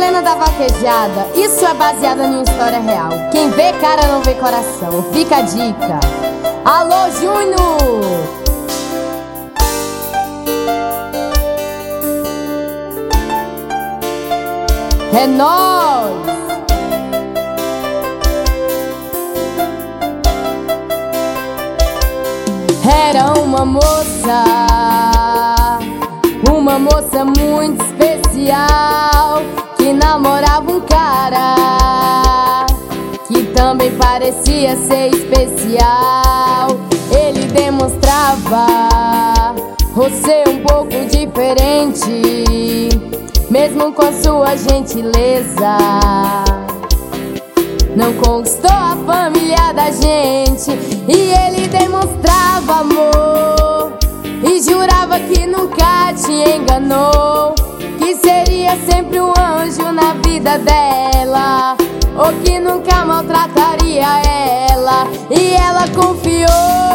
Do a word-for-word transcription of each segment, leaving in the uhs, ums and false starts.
cena da vaquejada, isso é baseado em uma história real. Quem vê cara não vê coração, fica a dica. Alô, Júnior! É nóis! Era uma moça, uma moça muito especial, que namorava um cara que também parecia ser especial. Ele demonstrava ser um pouco diferente, mesmo com sua gentileza. Não conquistou a família da gente, e ele demonstrava amor e jurava que nunca te enganou, que seria sempre um anjo na vida dela, ou que nunca maltrataria ela. E ela confiou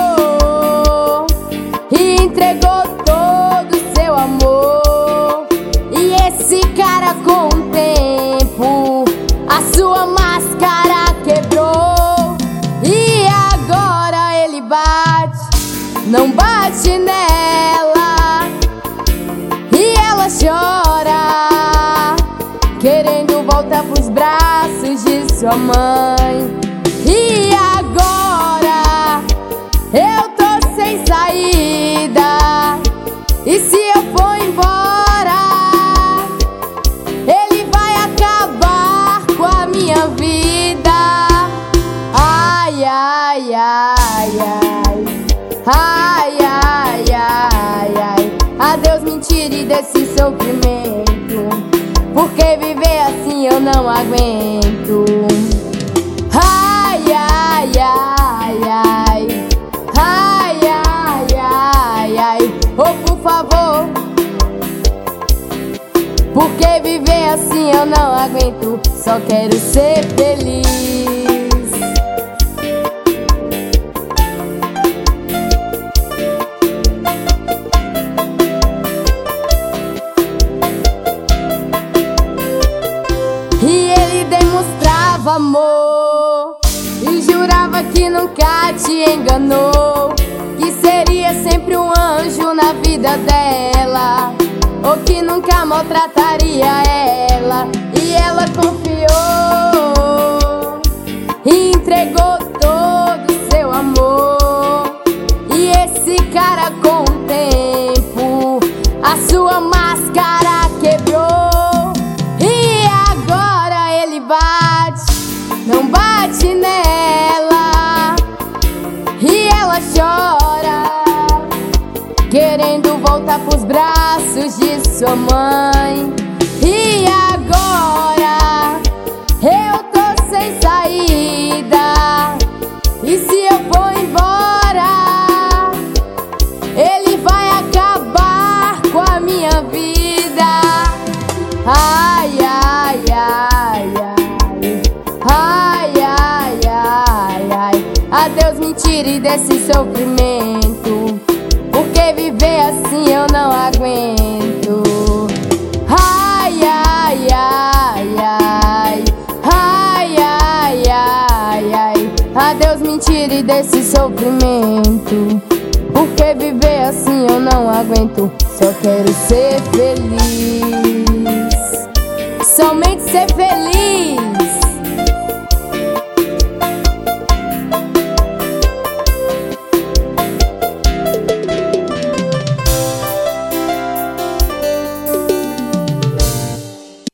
e entregou todo o seu amor. E esse cara, com o tempo, a sua máscara quebrou, e agora ele bate, não bate nela, e ela chora, querendo voltar pros braços de sua mãe. E agora eu tô sem saída, e se eu for embora, ele vai acabar com a minha vida. Ai, ai, ai, ai, ai, ai, ai, ai. Adeus, me tire desse sofrimento, porque viver assim eu não aguento. Ai, ai, ai, ai, ai, ai, ai, ai. Oh, por favor, porque viver assim eu não aguento, só quero ser feliz. E ele demonstrava amor e jurava que nunca te enganou, que seria sempre um anjo na vida dela, ou que nunca maltrataria ela. E ela confiou e entregou todo o seu amor. E esse cara, com o tempo, a sua máscara quebrou, e agora ele bate, não bate nela, e ela chora, querendo voltar pros braços de sua mãe. E agora eu tô sem saída, e se eu for embora, ele vai acabar com a minha vida. Ai, ai, ai, ai, ai, ai, ai, ai. Adeus, me tire desse sofrimento, porque viver assim eu não aguento. Ai, ai, ai, ai, ai, ai, ai, ai. Adeus, me tire desse sofrimento, porque viver assim eu não aguento, só quero ser feliz, somente ser feliz.